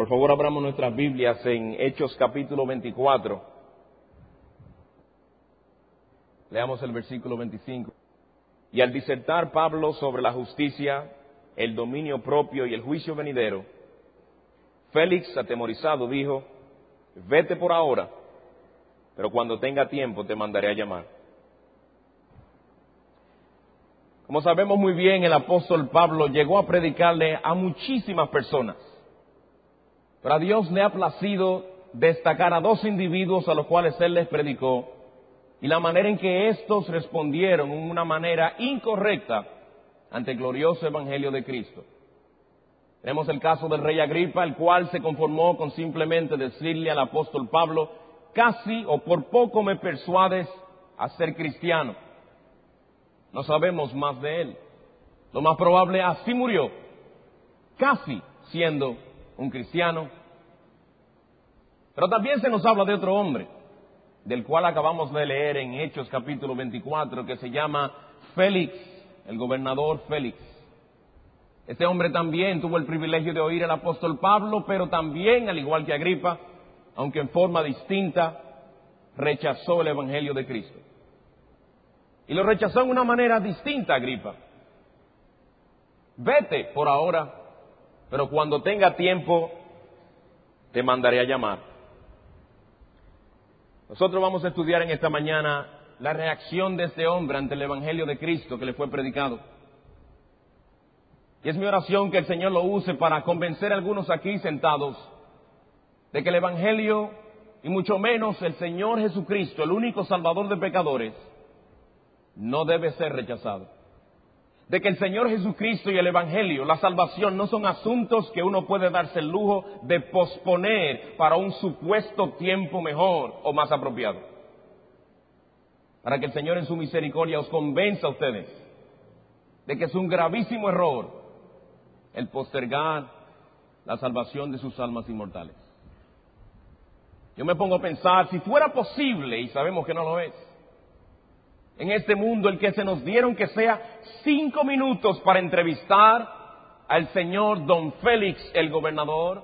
Por favor, abramos nuestras Biblias en Hechos capítulo 24. Leamos el versículo 25. Y al disertar Pablo sobre la justicia, el dominio propio y el juicio venidero, Félix, atemorizado, dijo: vete por ahora, pero cuando tenga tiempo te mandaré a llamar. Como sabemos muy bien, el apóstol Pablo llegó a predicarle a muchísimas personas. Pero a Dios le ha placido destacar a dos individuos a los cuales Él les predicó, y la manera en que éstos respondieron en una manera incorrecta ante el glorioso Evangelio de Cristo. Tenemos el caso del rey Agripa, el cual se conformó con simplemente decirle al apóstol Pablo: casi o por poco me persuades a ser cristiano. No sabemos más de él. Lo más probable, así murió, casi siendo un cristiano. Pero también se nos habla de otro hombre, del cual acabamos de leer en Hechos capítulo 24, que se llama Félix, el gobernador Félix. Este hombre también tuvo el privilegio de oír al apóstol Pablo, pero también, al igual que Agripa, aunque en forma distinta, rechazó el Evangelio de Cristo. Y lo rechazó en una manera distinta, Agripa. Vete por ahora, pero cuando tenga tiempo te mandaré a llamar. Nosotros vamos a estudiar en esta mañana la reacción de este hombre ante el Evangelio de Cristo que le fue predicado. Y es mi oración que el Señor lo use para convencer a algunos aquí sentados de que el Evangelio, y mucho menos el Señor Jesucristo, el único Salvador de pecadores, no debe ser rechazado. De que el Señor Jesucristo y el Evangelio, la salvación, no son asuntos que uno puede darse el lujo de posponer para un supuesto tiempo mejor o más apropiado. Para que el Señor en su misericordia os convenza a ustedes de que es un gravísimo error el postergar la salvación de sus almas inmortales. Yo me pongo a pensar, si fuera posible, y sabemos que no lo es, en este mundo el que se nos dieron que sea 5 minutos para entrevistar al señor don Félix, el gobernador,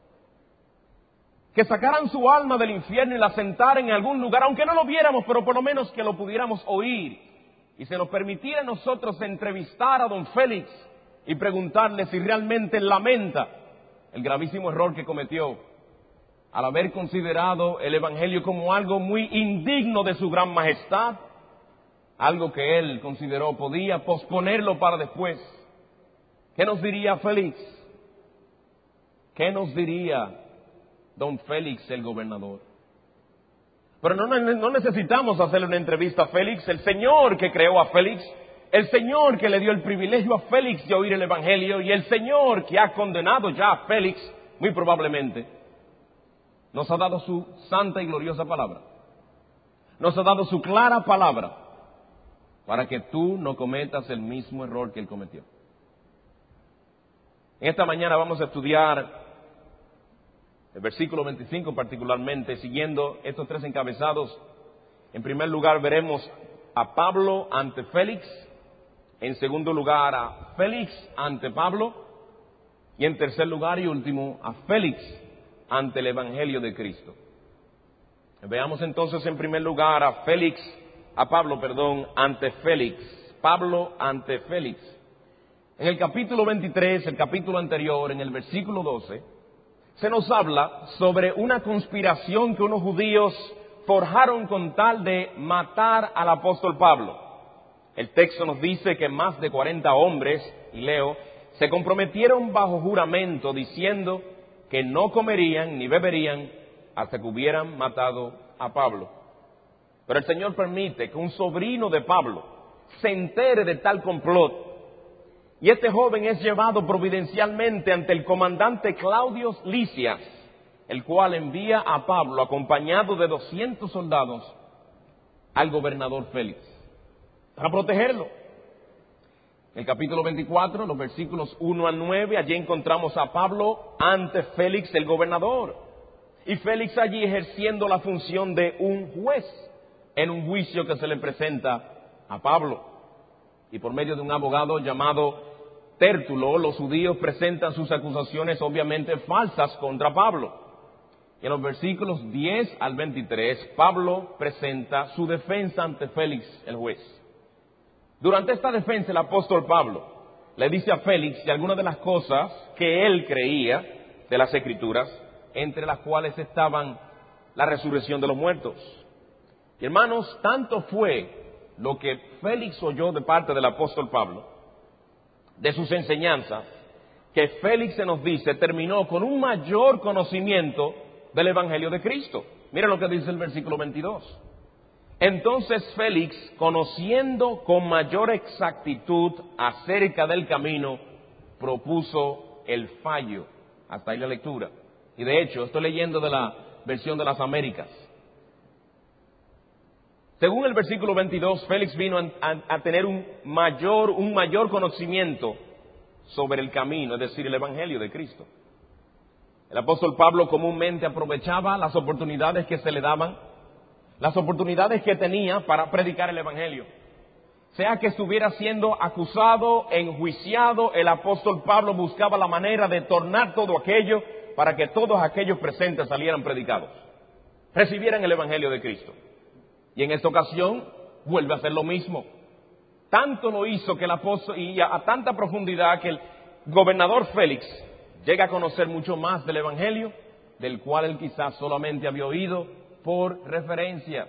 que sacaran su alma del infierno y la sentaran en algún lugar, aunque no lo viéramos, pero por lo menos que lo pudiéramos oír, y se nos permitiera a nosotros entrevistar a don Félix y preguntarle si realmente lamenta el gravísimo error que cometió al haber considerado el Evangelio como algo muy indigno de su gran majestad, algo que él consideró podía posponerlo para después. ¿Qué nos diría Félix? ¿Qué nos diría don Félix, el gobernador? Pero no necesitamos hacerle una entrevista a Félix. El Señor que creó a Félix, el Señor que le dio el privilegio a Félix de oír el Evangelio, y el Señor que ha condenado ya a Félix, muy probablemente, nos ha dado su santa y gloriosa palabra. Nos ha dado su clara palabra para que tú no cometas el mismo error que él cometió. En esta mañana vamos a estudiar el versículo 25 particularmente, siguiendo estos 3 encabezados. En primer lugar veremos a Pablo ante Félix, en segundo lugar a Félix ante Pablo, y en tercer lugar y último a Félix ante el Evangelio de Cristo. Veamos entonces en primer lugar a Pablo ante Félix. Pablo ante Félix. En el capítulo 23, el capítulo anterior, en el versículo 12, se nos habla sobre una conspiración que unos judíos forjaron con tal de matar al apóstol Pablo. El texto nos dice que más de 40 hombres, y leo, se comprometieron bajo juramento diciendo que no comerían ni beberían hasta que hubieran matado a Pablo. Pero el Señor permite que un sobrino de Pablo se entere de tal complot, y este joven es llevado providencialmente ante el comandante Claudio Lisias, el cual envía a Pablo acompañado de 200 soldados al gobernador Félix para protegerlo. En el capítulo 24, los versículos 1 al 9, allí encontramos a Pablo ante Félix el gobernador, y Félix allí ejerciendo la función de un juez en un juicio que se le presenta a Pablo, y por medio de un abogado llamado Tértulo, los judíos presentan sus acusaciones obviamente falsas contra Pablo. En los versículos 10 al 23, Pablo presenta su defensa ante Félix, el juez. Durante esta defensa, el apóstol Pablo le dice a Félix de algunas de las cosas que él creía de las Escrituras, entre las cuales estaban la resurrección de los muertos. Y hermanos, tanto fue lo que Félix oyó de parte del apóstol Pablo, de sus enseñanzas, que Félix, se nos dice, terminó con un mayor conocimiento del Evangelio de Cristo. Miren lo que dice el versículo 22. Entonces Félix, conociendo con mayor exactitud acerca del camino, propuso el fallo. Hasta ahí la lectura. Y de hecho, estoy leyendo de la versión de las Américas. Según el versículo 22, Félix vino a tener un mayor conocimiento sobre el camino, es decir, el Evangelio de Cristo. El apóstol Pablo comúnmente aprovechaba las oportunidades que se le daban, las oportunidades que tenía para predicar el Evangelio. Sea que estuviera siendo acusado, enjuiciado, el apóstol Pablo buscaba la manera de tornar todo aquello para que todos aquellos presentes salieran predicados, recibieran el Evangelio de Cristo. Y en esta ocasión vuelve a hacer lo mismo. Tanto lo hizo que el apóstol, y a tanta profundidad que el gobernador Félix llega a conocer mucho más del Evangelio, del cual él quizás solamente había oído por referencia.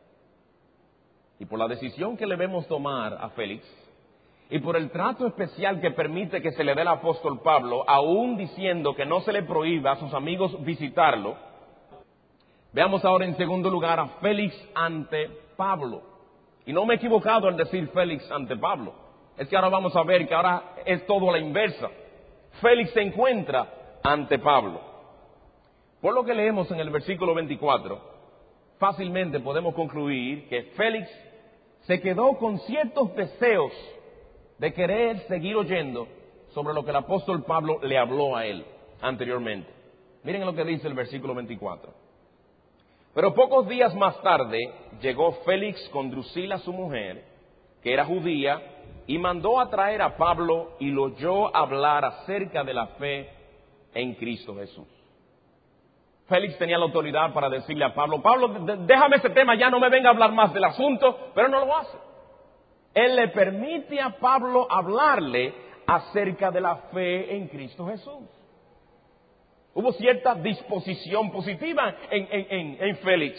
Y por la decisión que le vemos tomar a Félix, y por el trato especial que permite que se le dé al apóstol Pablo, aún diciendo que no se le prohíba a sus amigos visitarlo, veamos ahora en segundo lugar a Félix ante Pablo. Y no me he equivocado al decir Félix ante Pablo. Es que ahora vamos a ver que ahora es todo a la inversa. Félix se encuentra ante Pablo. Por lo que leemos en el versículo 24, fácilmente podemos concluir que Félix se quedó con ciertos deseos de querer seguir oyendo sobre lo que el apóstol Pablo le habló a él anteriormente. Miren lo que dice el versículo 24. Pero pocos días más tarde llegó Félix con Drusila, su mujer, que era judía, y mandó a traer a Pablo y lo oyó hablar acerca de la fe en Cristo Jesús. Félix tenía la autoridad para decirle a Pablo, Pablo, déjame ese tema, ya no me venga a hablar más del asunto, pero no lo hace. Él le permite a Pablo hablarle acerca de la fe en Cristo Jesús. Hubo cierta disposición positiva en Félix.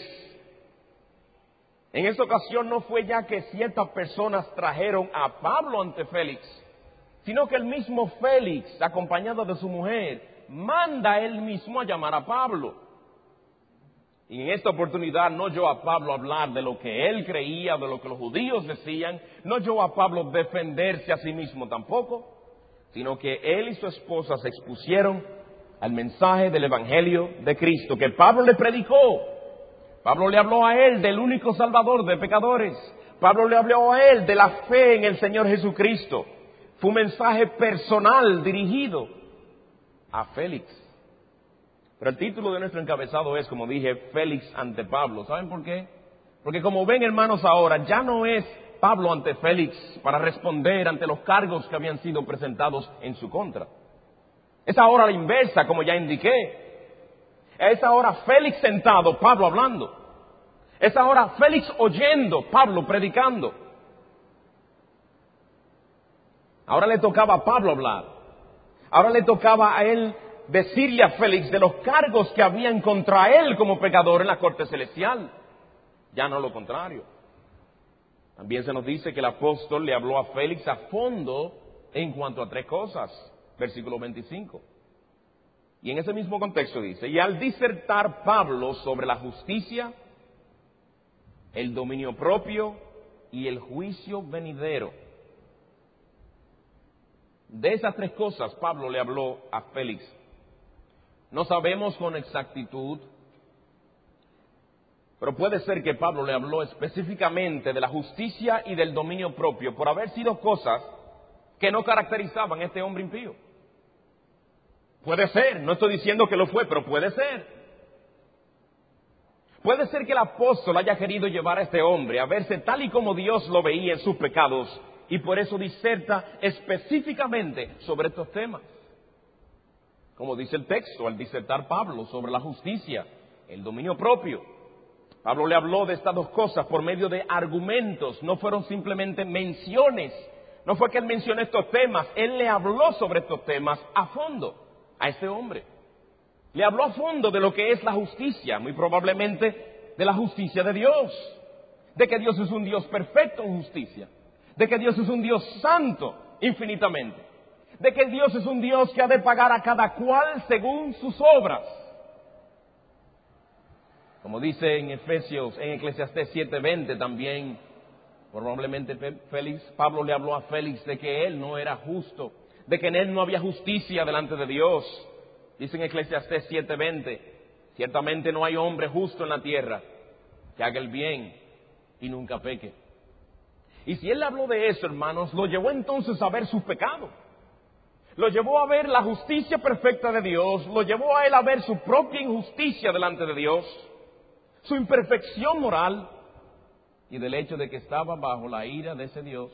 En esta ocasión no fue ya que ciertas personas trajeron a Pablo ante Félix, sino que el mismo Félix, acompañado de su mujer, manda él mismo a llamar a Pablo. Y en esta oportunidad no oyó a Pablo hablar de lo que él creía, de lo que los judíos decían, no oyó a Pablo defenderse a sí mismo tampoco, sino que él y su esposa se expusieron al mensaje del Evangelio de Cristo, que Pablo le predicó. Pablo le habló a él del único Salvador de pecadores. Pablo le habló a él de la fe en el Señor Jesucristo. Fue un mensaje personal dirigido a Félix. Pero el título de nuestro encabezado es, como dije, Félix ante Pablo. ¿Saben por qué? Porque como ven, hermanos, ahora ya no es Pablo ante Félix para responder ante los cargos que habían sido presentados en su contra. Es ahora la inversa, como ya indiqué. Es ahora Félix sentado, Pablo hablando. Es ahora Félix oyendo, Pablo predicando. Ahora le tocaba a Pablo hablar. Ahora le tocaba a él decirle a Félix de los cargos que habían contra él como pecador en la corte celestial. Ya no lo contrario. También se nos dice que el apóstol le habló a Félix a fondo en cuanto a tres cosas. Versículo 25. Y en ese mismo contexto dice, y al disertar Pablo sobre la justicia, el dominio propio y el juicio venidero. De esas tres cosas Pablo le habló a Félix. No sabemos con exactitud, pero puede ser que Pablo le habló específicamente de la justicia y del dominio propio, por haber sido cosas que no caracterizaban a este hombre impío. Puede ser, no estoy diciendo que lo fue, pero puede ser. Puede ser que el apóstol haya querido llevar a este hombre a verse tal y como Dios lo veía en sus pecados y por eso diserta específicamente sobre estos temas. Como dice el texto, al disertar Pablo sobre la justicia, el dominio propio, Pablo le habló de estas dos cosas por medio de argumentos, no fueron simplemente menciones. No fue que él mencionó estos temas, él le habló sobre estos temas a fondo a este hombre. Le habló a fondo de lo que es la justicia, muy probablemente de la justicia de Dios, de que Dios es un Dios perfecto en justicia, de que Dios es un Dios santo infinitamente, de que Dios es un Dios que ha de pagar a cada cual según sus obras. Como dice en Eclesiastés 7:20 también, probablemente Pablo le habló a Félix de que él no era justo, de que en él no había justicia delante de Dios. Dice en Eclesiastés 7:20, ciertamente no hay hombre justo en la tierra que haga el bien y nunca peque. Y si él le habló de eso, hermanos, lo llevó entonces a ver su pecado. Lo llevó a ver la justicia perfecta de Dios, lo llevó a él a ver su propia injusticia delante de Dios, su imperfección moral y del hecho de que estaba bajo la ira de ese Dios.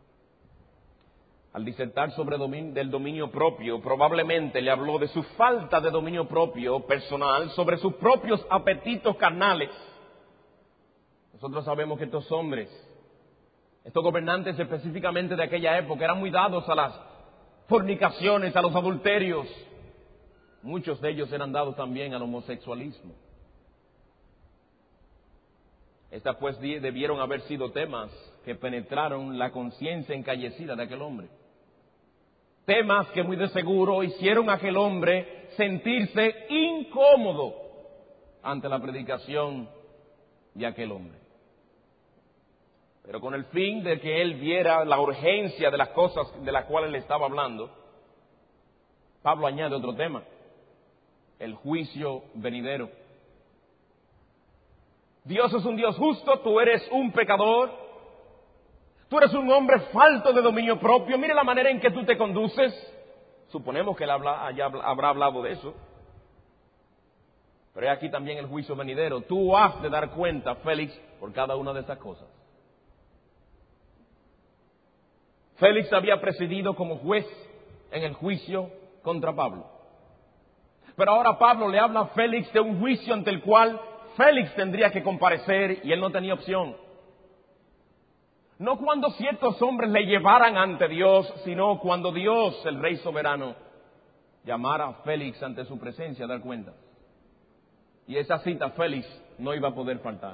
Al disertar sobre del dominio propio, probablemente le habló de su falta de dominio propio personal, sobre sus propios apetitos carnales. Nosotros sabemos que estos hombres, estos gobernantes específicamente de aquella época, eran muy dados a las fornicaciones, a los adulterios. Muchos de ellos eran dados también al homosexualismo. Estas pues debieron haber sido temas que penetraron la conciencia encallecida de aquel hombre. Temas que muy de seguro hicieron a aquel hombre sentirse incómodo ante la predicación de aquel hombre. Pero con el fin de que él viera la urgencia de las cosas de las cuales le estaba hablando, Pablo añade otro tema: el juicio venidero. Dios es un Dios justo, tú eres un pecador, tú eres un hombre falto de dominio propio, mire la manera en que tú te conduces. Suponemos que él habrá hablado de eso. Pero hay aquí también el juicio venidero. Tú has de dar cuenta, Félix, por cada una de esas cosas. Félix había presidido como juez en el juicio contra Pablo. Pero ahora Pablo le habla a Félix de un juicio ante el cual Félix tendría que comparecer y él no tenía opción. No cuando ciertos hombres le llevaran ante Dios, sino cuando Dios, el Rey soberano, llamara a Félix ante su presencia a dar cuentas. Y esa cita Félix no iba a poder faltar.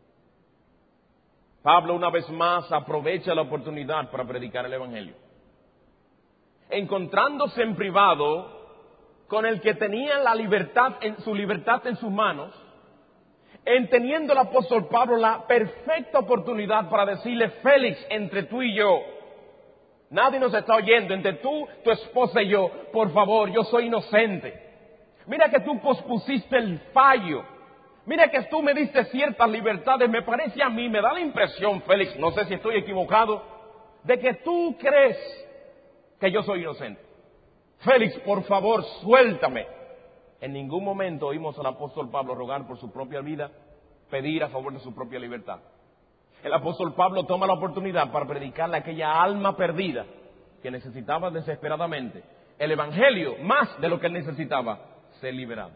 Pablo una vez más aprovecha la oportunidad para predicar el Evangelio. Encontrándose en privado con el que tenía su libertad en sus manos, teniendo el apóstol Pablo la perfecta oportunidad para decirle: Félix, entre tú y yo, nadie nos está oyendo, entre tú, tu esposa y yo, por favor, yo soy inocente. Mira que tú pospusiste el fallo. Mira que tú me diste ciertas libertades. Me parece a mí, me da la impresión, Félix, no sé si estoy equivocado, de que tú crees que yo soy inocente. Félix, por favor, suéltame. En ningún momento oímos al apóstol Pablo rogar por su propia vida, pedir a favor de su propia libertad. El apóstol Pablo toma la oportunidad para predicarle a aquella alma perdida que necesitaba desesperadamente el Evangelio, más de lo que él necesitaba, ser liberado.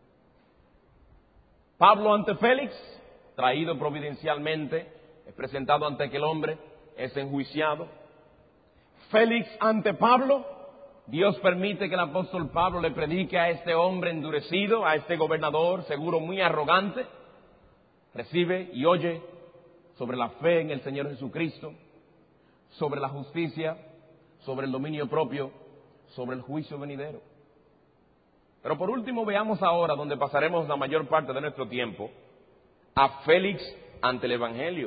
Pablo ante Félix, traído providencialmente, es presentado ante aquel hombre, es enjuiciado. Félix ante Pablo, Dios permite que el apóstol Pablo le predique a este hombre endurecido, a este gobernador, seguro muy arrogante. Recibe y oye sobre la fe en el Señor Jesucristo, sobre la justicia, sobre el dominio propio, sobre el juicio venidero. Pero por último veamos ahora, donde pasaremos la mayor parte de nuestro tiempo, a Félix ante el Evangelio.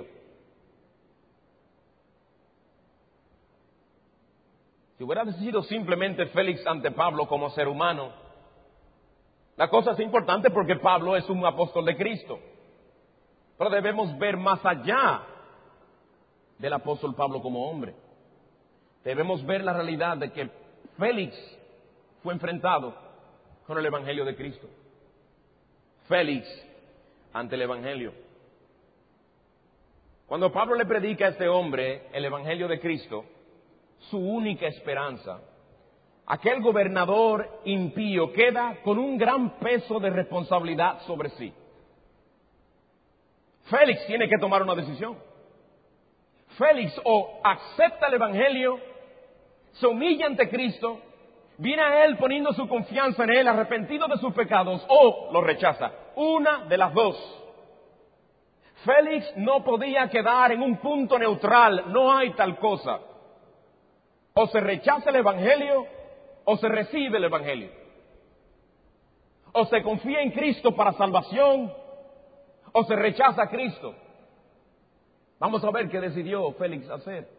Si hubiera sido simplemente Félix ante Pablo como ser humano, la cosa es importante porque Pablo es un apóstol de Cristo. Pero debemos ver más allá del apóstol Pablo como hombre. Debemos ver la realidad de que Félix fue enfrentado con el Evangelio de Cristo. Félix ante el Evangelio. Cuando Pablo le predica a este hombre el Evangelio de Cristo, su única esperanza, aquel gobernador impío queda con un gran peso de responsabilidad sobre sí. Félix tiene que tomar una decisión. Félix o acepta el Evangelio, se humilla ante Cristo, viene a Él poniendo su confianza en Él, arrepentido de sus pecados, o lo rechaza. Una de las dos. Félix no podía quedar en un punto neutral, no hay tal cosa. O se rechaza el Evangelio, o se recibe el Evangelio. O se confía en Cristo para salvación, o se rechaza a Cristo. Vamos a ver qué decidió Félix hacer.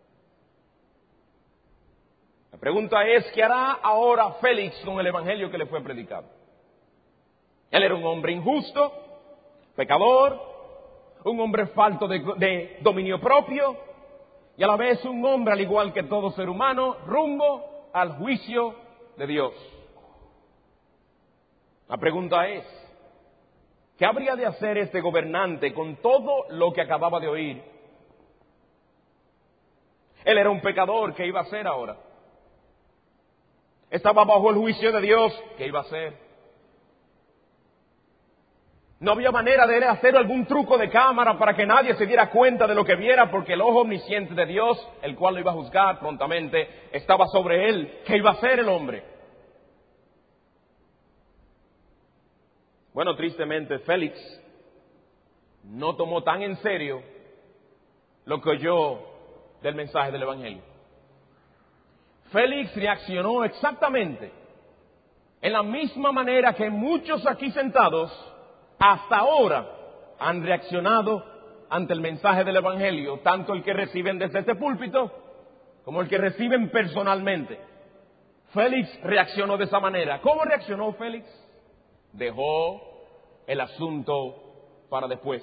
La pregunta es, ¿qué hará ahora Félix con el Evangelio que le fue predicado? Él era un hombre injusto, pecador, un hombre falto de dominio propio y a la vez un hombre, al igual que todo ser humano, rumbo al juicio de Dios. La pregunta es, ¿qué habría de hacer este gobernante con todo lo que acababa de oír? Él era un pecador, ¿qué iba a hacer ahora? Estaba bajo el juicio de Dios, ¿qué iba a hacer? No había manera de él hacer algún truco de cámara para que nadie se diera cuenta de lo que viera, porque el ojo omnisciente de Dios, el cual lo iba a juzgar prontamente, estaba sobre él. ¿Qué iba a hacer el hombre? Bueno, tristemente, Félix no tomó tan en serio lo que oyó del mensaje del Evangelio. Félix reaccionó exactamente en la misma manera que muchos aquí sentados hasta ahora han reaccionado ante el mensaje del Evangelio, tanto el que reciben desde este púlpito como el que reciben personalmente. Félix reaccionó de esa manera. ¿Cómo reaccionó Félix? Dejó el asunto para después.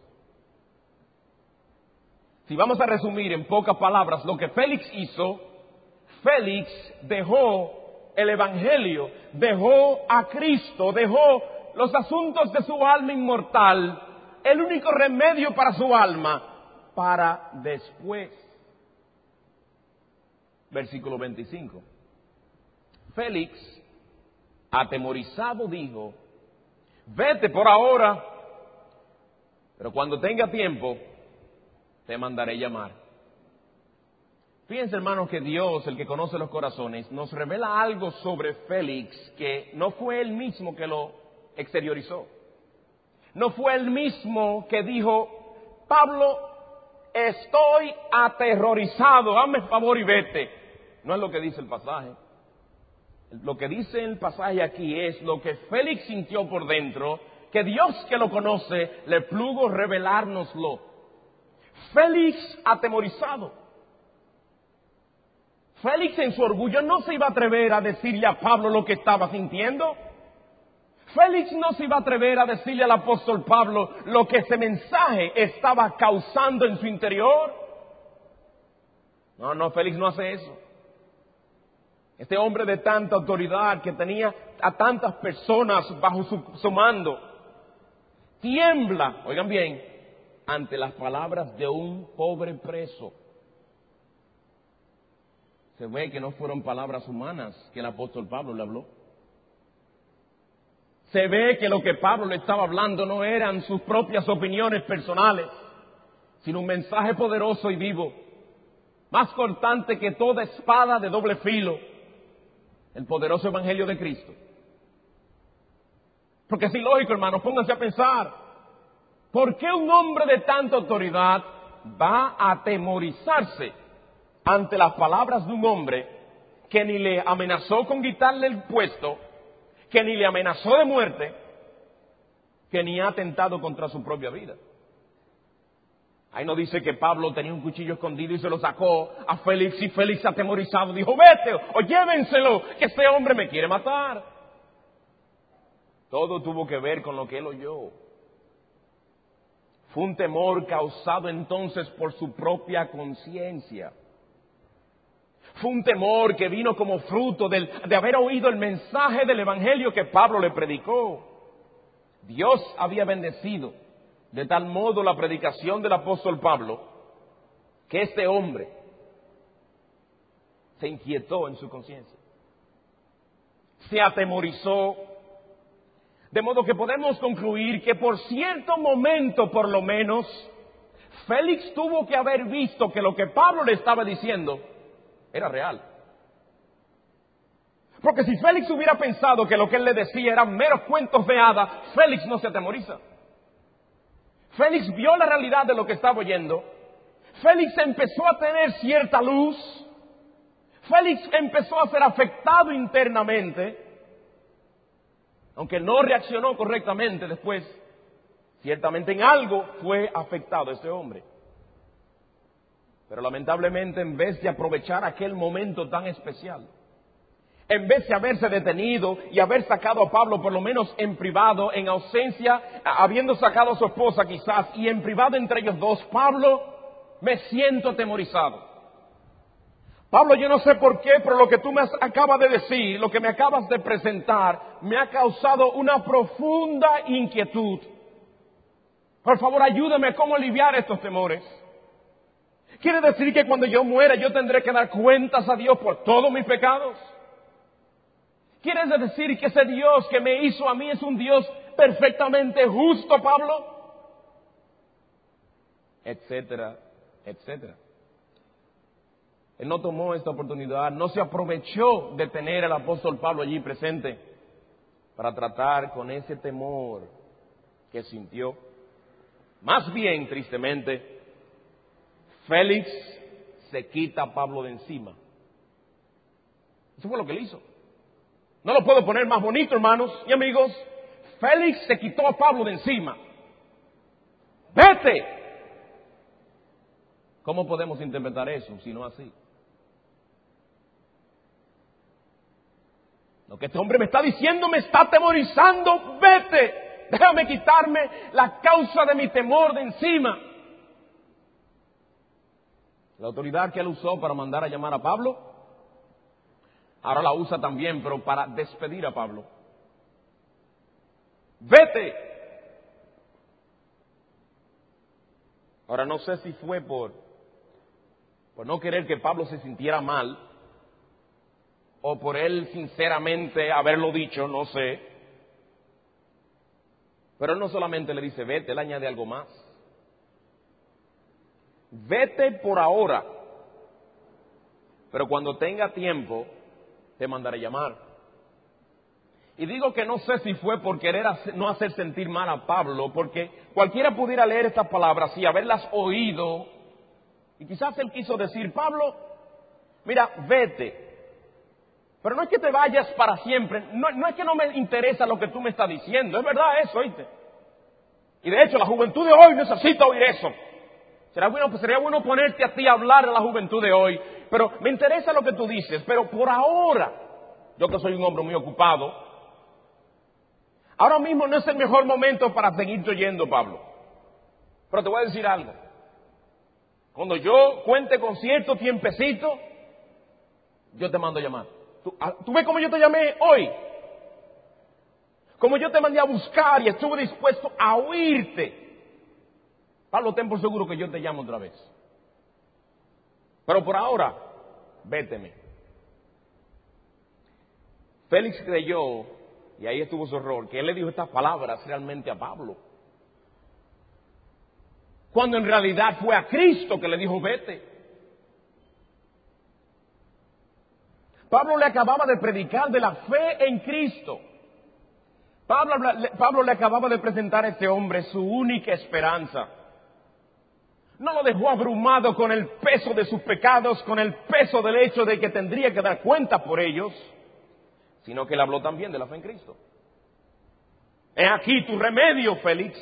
Si vamos a resumir en pocas palabras lo que Félix hizo, Félix dejó el Evangelio, dejó a Cristo, dejó los asuntos de su alma inmortal, el único remedio para su alma, para después. Versículo 25. Félix, atemorizado, dijo: vete por ahora, pero cuando tenga tiempo, te mandaré llamar. Fíjense, hermanos, que Dios, el que conoce los corazones, nos revela algo sobre Félix que no fue él mismo que lo exteriorizó. No fue él mismo que dijo: Pablo, estoy aterrorizado, hazme el favor y vete. No es lo que dice el pasaje. Lo que dice el pasaje aquí es lo que Félix sintió por dentro, que Dios, que lo conoce, le plugo revelárnoslo. Félix atemorizado. Félix en su orgullo no se iba a atrever a decirle a Pablo lo que estaba sintiendo. Félix no se iba a atrever a decirle al apóstol Pablo lo que ese mensaje estaba causando en su interior. No, Félix no hace eso. Este hombre de tanta autoridad, que tenía a tantas personas bajo su mando, tiembla, oigan bien, ante las palabras de un pobre preso. Se ve que no fueron palabras humanas que el apóstol Pablo le habló. Se ve que lo que Pablo le estaba hablando no eran sus propias opiniones personales, sino un mensaje poderoso y vivo, más cortante que toda espada de doble filo, el poderoso Evangelio de Cristo. Porque es ilógico, hermanos, pónganse a pensar, ¿por qué un hombre de tanta autoridad va a atemorizarse ante las palabras de un hombre que ni le amenazó con quitarle el puesto, que ni le amenazó de muerte, que ni ha atentado contra su propia vida? Ahí no dice que Pablo tenía un cuchillo escondido y se lo sacó a Félix, y Félix atemorizado dijo: vete o llévenselo, que este hombre me quiere matar. Todo tuvo que ver con lo que él oyó. Fue un temor causado entonces por su propia conciencia. Fue un temor que vino como fruto de haber oído el mensaje del Evangelio que Pablo le predicó. Dios había bendecido de tal modo la predicación del apóstol Pablo, que este hombre se inquietó en su conciencia, se atemorizó, de modo que podemos concluir que por cierto momento, por lo menos, Félix tuvo que haber visto que lo que Pablo le estaba diciendo era real. Porque si Félix hubiera pensado que lo que él le decía eran meros cuentos de hadas, Félix no se atemoriza. Félix vio la realidad de lo que estaba oyendo. Félix empezó a tener cierta luz. Félix empezó a ser afectado internamente, aunque no reaccionó correctamente después. Ciertamente en algo fue afectado ese hombre. Pero lamentablemente, en vez de aprovechar aquel momento tan especial, en vez de haberse detenido y haber sacado a Pablo por lo menos en privado, en ausencia, habiendo sacado a su esposa quizás, y en privado entre ellos dos, Pablo, me siento atemorizado. Pablo, yo no sé por qué, pero lo que tú me acabas de decir, lo que me acabas de presentar, me ha causado una profunda inquietud. Por favor, ayúdame a cómo aliviar estos temores. ¿Quiere decir que cuando yo muera yo tendré que dar cuentas a Dios por todos mis pecados? ¿Quiere decir que ese Dios que me hizo a mí es un Dios perfectamente justo, Pablo? Etcétera, etcétera. Él no tomó esta oportunidad, no se aprovechó de tener al apóstol Pablo allí presente para tratar con ese temor que sintió. Más bien, tristemente, Félix se quita a Pablo de encima. Eso fue lo que él hizo. No lo puedo poner más bonito, hermanos y amigos. Félix se quitó a Pablo de encima. ¡Vete! ¿Cómo podemos interpretar eso si no así? Lo que este hombre me está diciendo me está atemorizando. ¡Vete! Déjame quitarme la causa de mi temor de encima. La autoridad que él usó para mandar a llamar a Pablo, ahora la usa también, pero para despedir a Pablo. ¡Vete! Ahora no sé si fue por no querer que Pablo se sintiera mal, o por él sinceramente haberlo dicho, no sé. Pero él no solamente le dice vete, él añade algo más. Vete por ahora, pero cuando tenga tiempo te mandaré llamar. Y digo que no sé si fue por querer no hacer sentir mal a Pablo, porque cualquiera pudiera leer estas palabras y haberlas oído, y quizás él quiso decir, Pablo, mira, vete, pero no es que te vayas para siempre, no es que no me interesa lo que tú me estás diciendo, es verdad eso, ¿oíste? Y de hecho la juventud de hoy necesita oír eso. Sería bueno ponerte a ti a hablar a la juventud de hoy, pero me interesa lo que tú dices, pero por ahora, yo que soy un hombre muy ocupado, ahora mismo no es el mejor momento para seguirte oyendo, Pablo. Pero te voy a decir algo. Cuando yo cuente con cierto tiempecito, yo te mando a llamar. ¿Tú ves cómo yo te llamé hoy? Como yo te mandé a buscar y estuve dispuesto a oírte. Pablo, ten por seguro que yo te llamo otra vez. Pero por ahora, véteme. Félix creyó, y ahí estuvo su error, que él le dijo estas palabras realmente a Pablo, cuando en realidad fue a Cristo que le dijo vete. Pablo le acababa de predicar de la fe en Cristo. Pablo le acababa de presentar a este hombre su única esperanza. No lo dejó abrumado con el peso de sus pecados, con el peso del hecho de que tendría que dar cuenta por ellos, sino que le habló también de la fe en Cristo. He aquí tu remedio, Félix.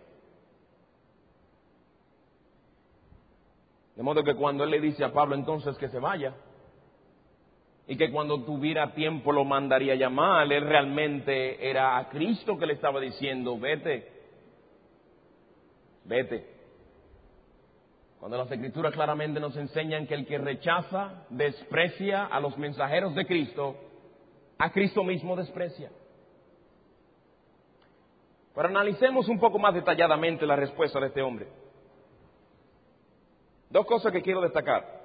De modo que cuando él le dice a Pablo entonces que se vaya, y que cuando tuviera tiempo lo mandaría a llamar, él realmente era a Cristo que le estaba diciendo, vete, vete. Cuando las Escrituras claramente nos enseñan que el que rechaza, desprecia a los mensajeros de Cristo, a Cristo mismo desprecia. Pero analicemos un poco más detalladamente la respuesta de este hombre. Dos cosas que quiero destacar.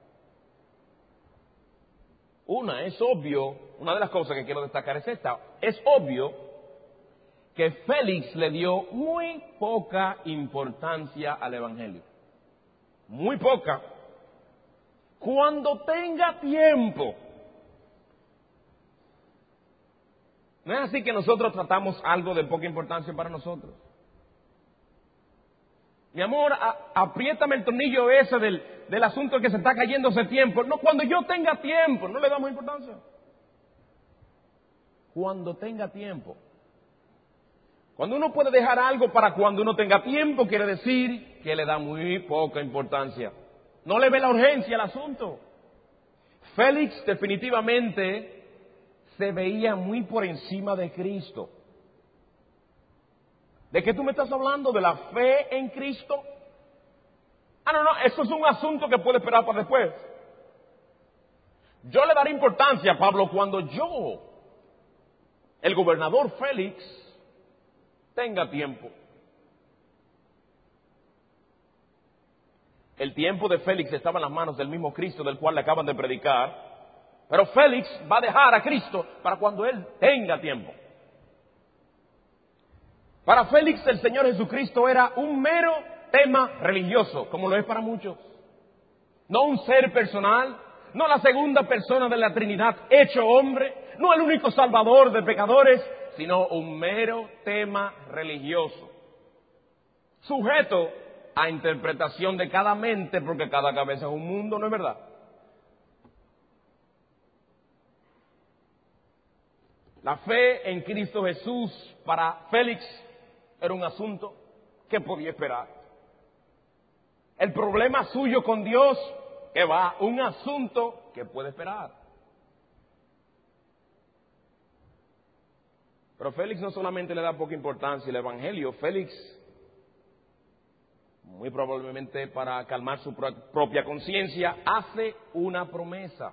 Una de las cosas que quiero destacar es esta. Es obvio que Félix le dio muy poca importancia al Evangelio. Muy poca. Cuando tenga tiempo. No es así que nosotros tratamos algo de poca importancia para nosotros. Mi amor, apriétame el tornillo ese del asunto que se está cayendo hace tiempo. No, cuando yo tenga tiempo, no le damos importancia. Cuando tenga tiempo. Cuando uno puede dejar algo para cuando uno tenga tiempo, quiere decir que le da muy poca importancia. No le ve la urgencia al asunto. Félix definitivamente se veía muy por encima de Cristo. ¿De qué tú me estás hablando? ¿De la fe en Cristo? No, eso es un asunto que puede esperar para después. Yo le daré importancia a Pablo cuando yo, el gobernador Félix, tenga tiempo. El tiempo de Félix estaba en las manos del mismo Cristo del cual le acaban de predicar, pero Félix va a dejar a Cristo para cuando él tenga tiempo. Para Félix el Señor Jesucristo era un mero tema religioso, como lo es para muchos. No un ser personal, no la segunda persona de la Trinidad hecho hombre, no el único salvador de pecadores, sino un mero tema religioso. Sujeto a interpretación de cada mente, porque cada cabeza es un mundo, ¿no es verdad? La fe en Cristo Jesús para Félix era un asunto que podía esperar. El problema suyo con Dios, que va, un asunto que puede esperar. Pero Félix no solamente le da poca importancia al Evangelio, Félix, muy probablemente para calmar su propia conciencia, hace una promesa.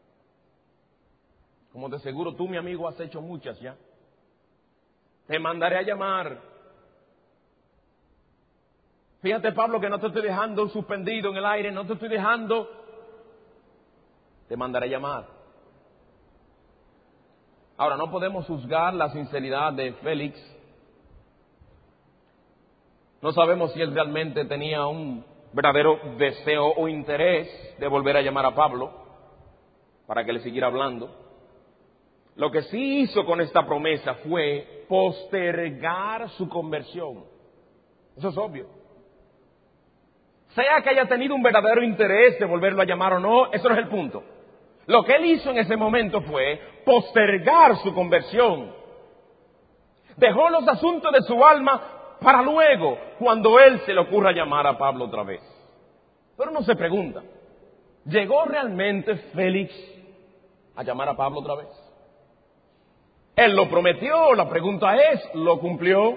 Como de seguro tú, mi amigo, has hecho muchas ya. Te mandaré a llamar. Fíjate, Pablo, que no te estoy dejando suspendido en el aire, no te estoy dejando. Te mandaré a llamar. Ahora, no podemos juzgar la sinceridad de Félix. No sabemos si él realmente tenía un verdadero deseo o interés de volver a llamar a Pablo para que le siguiera hablando. Lo que sí hizo con esta promesa fue postergar su conversión. Eso es obvio. Sea que haya tenido un verdadero interés de volverlo a llamar o no, eso no es el punto. Lo que él hizo en ese momento fue postergar su conversión. Dejó los asuntos de su alma para luego, cuando él se le ocurra llamar a Pablo otra vez. Pero uno se pregunta, ¿llegó realmente Félix a llamar a Pablo otra vez? Él lo prometió, la pregunta es, ¿lo cumplió?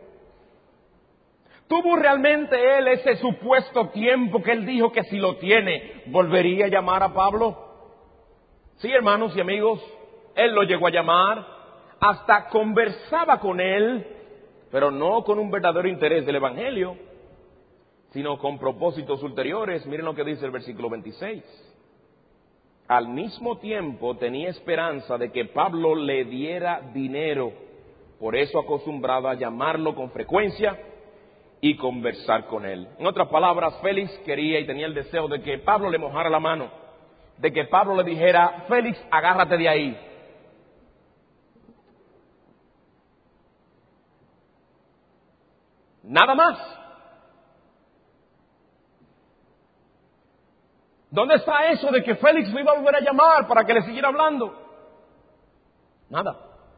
¿Tuvo realmente él ese supuesto tiempo que él dijo que si lo tiene, volvería a llamar a Pablo? Sí, hermanos y amigos, él lo llegó a llamar, hasta conversaba con él, pero no con un verdadero interés del Evangelio, sino con propósitos ulteriores. Miren lo que dice el versículo 26. Al mismo tiempo tenía esperanza de que Pablo le diera dinero, por eso acostumbraba a llamarlo con frecuencia y conversar con él. En otras palabras, Félix quería y tenía el deseo de que Pablo le mojara la mano, de que Pablo le dijera, Félix, agárrate de ahí. Nada más. ¿Dónde está eso de que Félix lo iba a volver a llamar para que le siguiera hablando? Nada.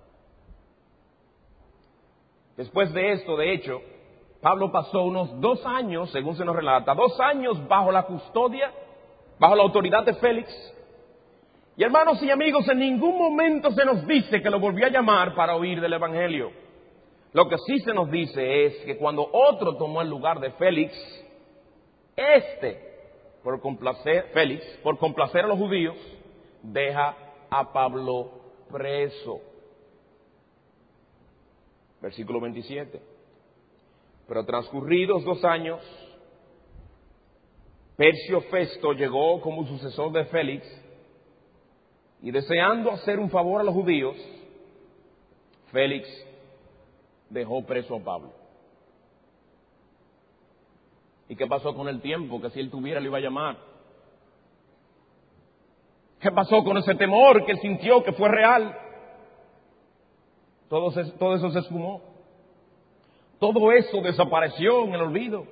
Después de esto, de hecho, Pablo pasó unos 2 años, según se nos relata, 2 años bajo la custodia, bajo la autoridad de Félix. Y hermanos y amigos, en ningún momento se nos dice que lo volvió a llamar para oír del Evangelio. Lo que sí se nos dice es que cuando otro tomó el lugar de Félix, por complacer a los judíos, deja a Pablo preso. Versículo 27. Pero transcurridos 2 años, Porcio Festo llegó como sucesor de Félix y deseando hacer un favor a los judíos, Félix dejó preso a Pablo. ¿Y qué pasó con el tiempo? Que si él tuviera le iba a llamar. ¿Qué pasó con ese temor que él sintió que fue real? Todo eso se esfumó. Todo eso desapareció en el olvido.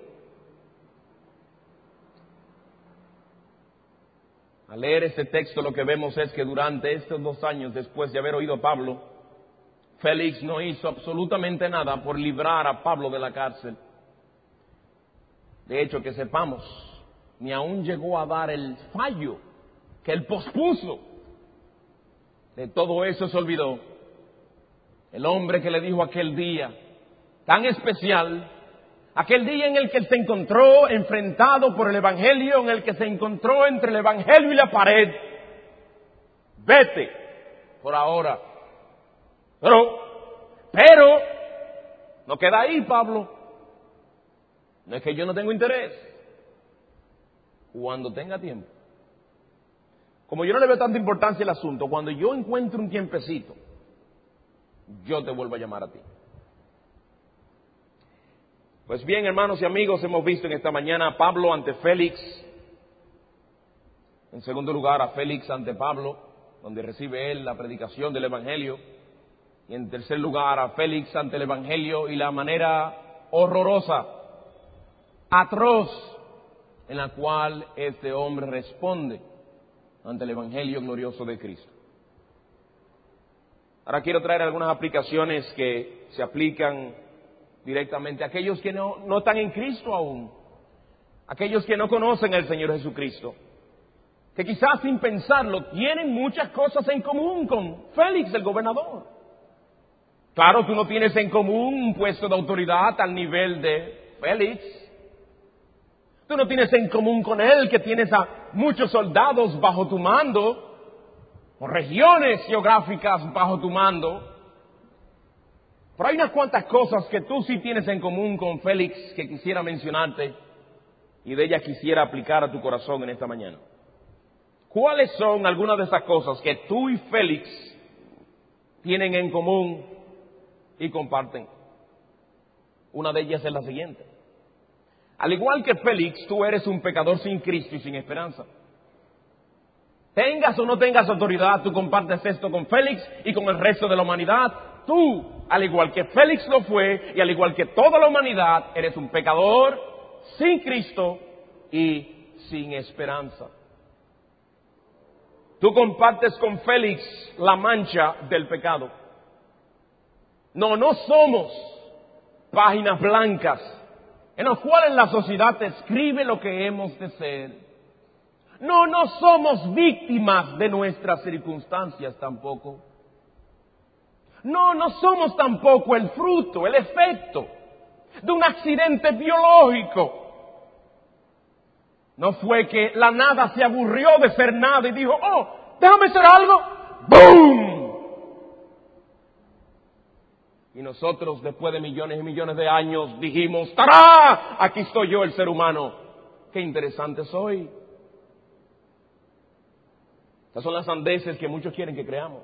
Al leer este texto lo que vemos es que durante estos 2 años después de haber oído a Pablo, Félix no hizo absolutamente nada por librar a Pablo de la cárcel. De hecho, que sepamos, ni aún llegó a dar el fallo que él pospuso. De todo eso se olvidó. El hombre que le dijo aquel día tan especial, aquel día en el que él se encontró enfrentado por el Evangelio, en el que se encontró entre el Evangelio y la pared: vete por ahora. Pero, no queda ahí, Pablo. No es que yo no tengo interés. Cuando tenga tiempo. Como yo no le veo tanta importancia al asunto, cuando yo encuentre un tiempecito, yo te vuelvo a llamar a ti. Pues bien, hermanos y amigos, hemos visto en esta mañana a Pablo ante Félix. En segundo lugar, a Félix ante Pablo, donde recibe él la predicación del Evangelio. Y en tercer lugar, a Félix ante el Evangelio y la manera horrorosa, atroz, en la cual este hombre responde ante el Evangelio glorioso de Cristo. Ahora quiero traer algunas aplicaciones que se aplican directamente a aquellos que no están en Cristo aún, aquellos que no conocen al Señor Jesucristo, que quizás sin pensarlo tienen muchas cosas en común con Félix, el gobernador. Claro, tú no tienes en común un puesto de autoridad al nivel de Félix. Tú no tienes en común con él que tienes a muchos soldados bajo tu mando, o regiones geográficas bajo tu mando. Pero hay unas cuantas cosas que tú sí tienes en común con Félix que quisiera mencionarte y de ellas quisiera aplicar a tu corazón en esta mañana. ¿Cuáles son algunas de esas cosas que tú y Félix tienen en común y comparten? Una de ellas es la siguiente. Al igual que Félix, tú eres un pecador sin Cristo y sin esperanza. Tengas o no tengas autoridad, tú compartes esto con Félix y con el resto de la humanidad. Tú, al igual que Félix lo fue y al igual que toda la humanidad, eres un pecador sin Cristo y sin esperanza. Tú compartes con Félix la mancha del pecado. No somos páginas blancas en las cuales la sociedad te escribe lo que hemos de ser. No somos víctimas de nuestras circunstancias tampoco. No somos tampoco el fruto, el efecto de un accidente biológico. No fue que la nada se aburrió de ser nada y dijo, déjame hacer algo. ¡Boom! Y nosotros, después de millones y millones de años, dijimos, ¡tará! Aquí estoy yo, el ser humano. ¡Qué interesante soy! Estas son las sandeces que muchos quieren que creamos.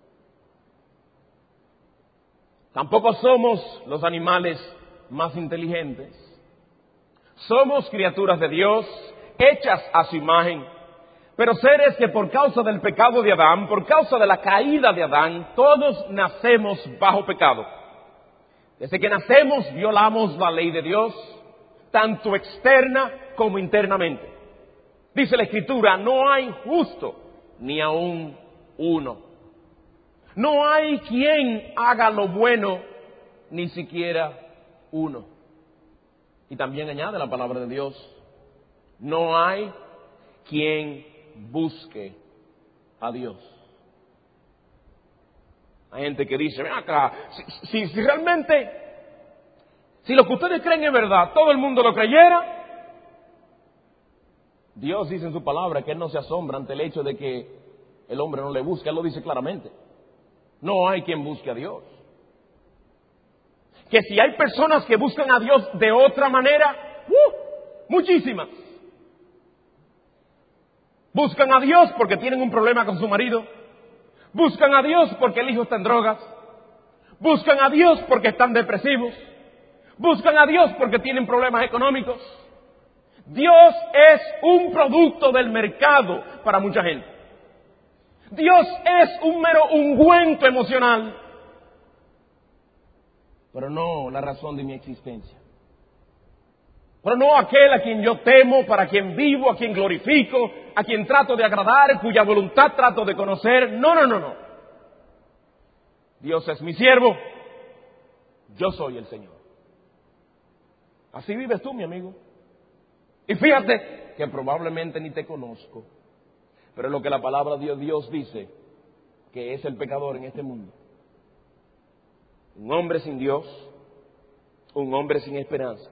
Tampoco somos los animales más inteligentes. Somos criaturas de Dios, hechas a su imagen, pero seres que por causa del pecado de Adán, por causa de la caída de Adán, todos nacemos bajo pecado. Desde que nacemos violamos la ley de Dios, tanto externa como internamente. Dice la Escritura, no hay justo ni aún uno. No hay quien haga lo bueno, ni siquiera uno. Y también añade la palabra de Dios, no hay quien busque a Dios. Hay gente que dice, ven acá, si realmente, si lo que ustedes creen es verdad, todo el mundo lo creyera. Dios dice en su palabra que Él no se asombra ante el hecho de que el hombre no le busque. Él lo dice claramente. No hay quien busque a Dios. Que si hay personas que buscan a Dios de otra manera, muchísimas. Buscan a Dios porque tienen un problema con su marido. Buscan a Dios porque el hijo está en drogas. Buscan a Dios porque están depresivos. Buscan a Dios porque tienen problemas económicos. Dios es un producto del mercado para mucha gente. Dios es un mero ungüento emocional, pero no la razón de mi existencia. Pero no aquel a quien yo temo, para quien vivo, a quien glorifico, a quien trato de agradar, cuya voluntad trato de conocer. No. Dios es mi siervo, yo soy el Señor. Así vives tú, mi amigo. Y fíjate que probablemente ni te conozco, pero es lo que la palabra de Dios dice, que es el pecador en este mundo. Un hombre sin Dios, un hombre sin esperanza.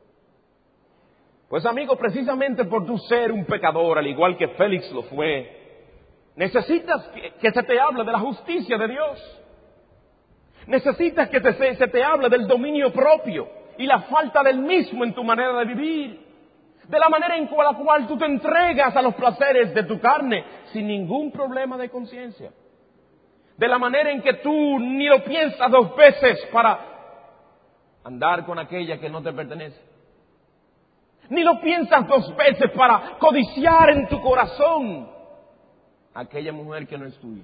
Pues amigo, precisamente por tu ser un pecador, al igual que Félix lo fue, necesitas que se te hable de la justicia de Dios. Necesitas que se te hable del dominio propio y la falta del mismo en tu manera de vivir. De la manera en la cual tú te entregas a los placeres de tu carne sin ningún problema de conciencia. De la manera en que tú ni lo piensas dos veces para andar con aquella que no te pertenece. Ni lo piensas dos veces para codiciar en tu corazón a aquella mujer que no es tuya.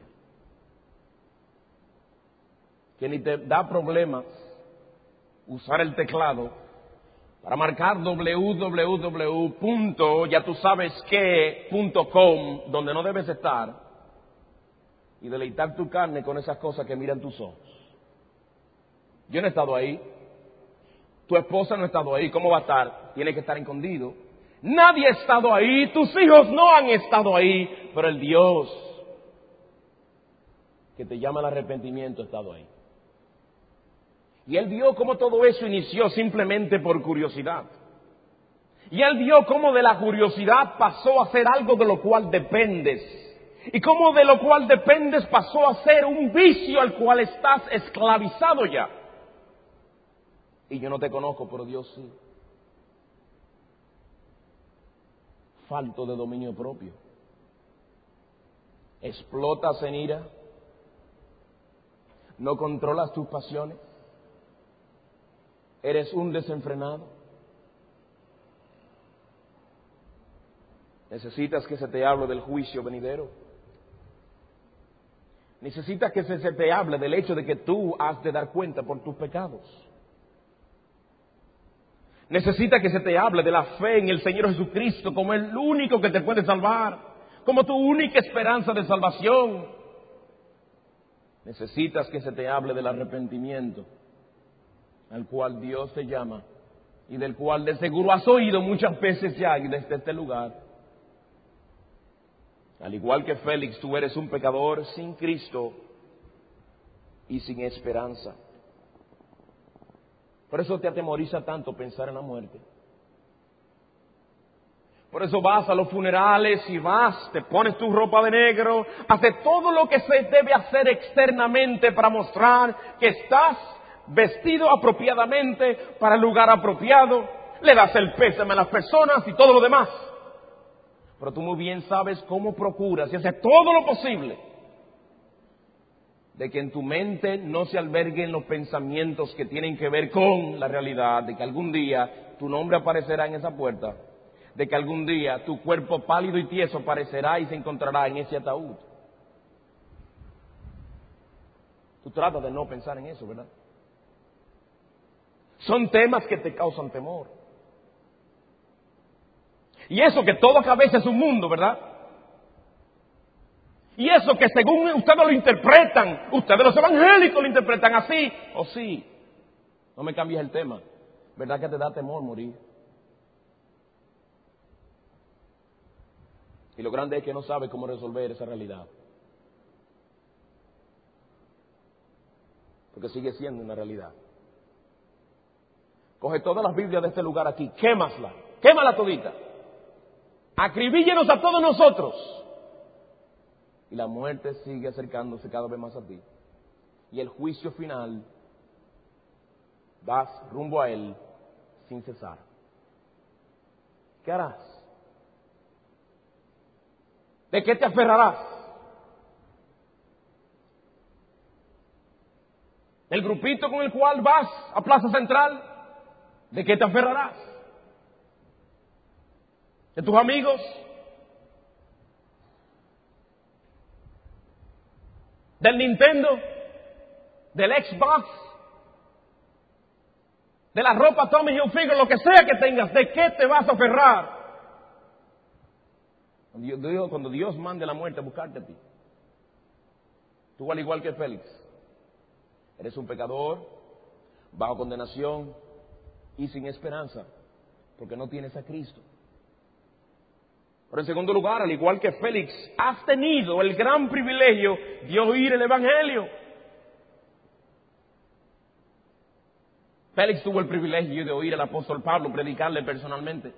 Que ni te da problemas usar el teclado para marcar www.yatusabesque.com, donde no debes estar, y deleitar tu carne con esas cosas que miran tus ojos. Yo no he estado ahí. Tu esposa no ha estado ahí. ¿Cómo va a estar? Tiene que estar escondido. Nadie ha estado ahí. Tus hijos no han estado ahí. Pero el Dios que te llama al arrepentimiento ha estado ahí. Y Él vio cómo todo eso inició simplemente por curiosidad. Y Él vio cómo de la curiosidad pasó a ser algo de lo cual dependes. Y cómo de lo cual dependes pasó a ser un vicio al cual estás esclavizado ya. Y yo no te conozco, pero Dios sí. Falto de dominio propio. Explotas en ira. No controlas tus pasiones. Eres un desenfrenado. Necesitas que se te hable del juicio venidero. Necesitas que se te hable del hecho de que tú has de dar cuenta por tus pecados. Necesitas que se te hable de la fe en el Señor Jesucristo como el único que te puede salvar, como tu única esperanza de salvación. Necesitas que se te hable del arrepentimiento al cual Dios te llama y del cual de seguro has oído muchas veces ya desde este lugar. Al igual que Félix, tú eres un pecador sin Cristo y sin esperanza. Por eso te atemoriza tanto pensar en la muerte. Por eso vas a los funerales y vas, te pones tu ropa de negro, haces todo lo que se debe hacer externamente para mostrar que estás vestido apropiadamente para el lugar apropiado. Le das el pésame a las personas y todo lo demás. Pero tú muy bien sabes cómo procuras y haces todo lo posible de que en tu mente no se alberguen los pensamientos que tienen que ver con la realidad, de que algún día tu nombre aparecerá en esa puerta, de que algún día tu cuerpo pálido y tieso aparecerá y se encontrará en ese ataúd. Tú tratas de no pensar en eso, ¿verdad? Son temas que te causan temor. Y eso que toda cabeza es un mundo, ¿verdad? Y eso que según ustedes lo interpretan, ustedes los evangélicos lo interpretan así, o sí. No me cambies el tema. ¿Verdad que te da temor morir? Y lo grande es que no sabes cómo resolver esa realidad. Porque sigue siendo una realidad. Coge todas las Biblias de este lugar aquí, quémala todita. Acribíllenos a todos nosotros. Y la muerte sigue acercándose cada vez más a ti. Y el juicio final vas rumbo a Él sin cesar. ¿Qué harás? ¿De qué te aferrarás? ¿El grupito con el cual vas a Plaza Central? ¿De qué te aferrarás? ¿De tus amigos? ¿Del Nintendo? ¿Del Xbox? ¿De la ropa Tommy Hilfiger? Lo que sea que tengas, ¿de qué te vas a aferrar? Cuando Dios mande la muerte a buscarte a ti, tú al igual que Félix, eres un pecador, bajo condenación y sin esperanza, porque no tienes a Cristo. Pero en segundo lugar, al igual que Félix, has tenido el gran privilegio de oír el Evangelio. Félix tuvo el privilegio de oír al apóstol Pablo predicarle personalmente.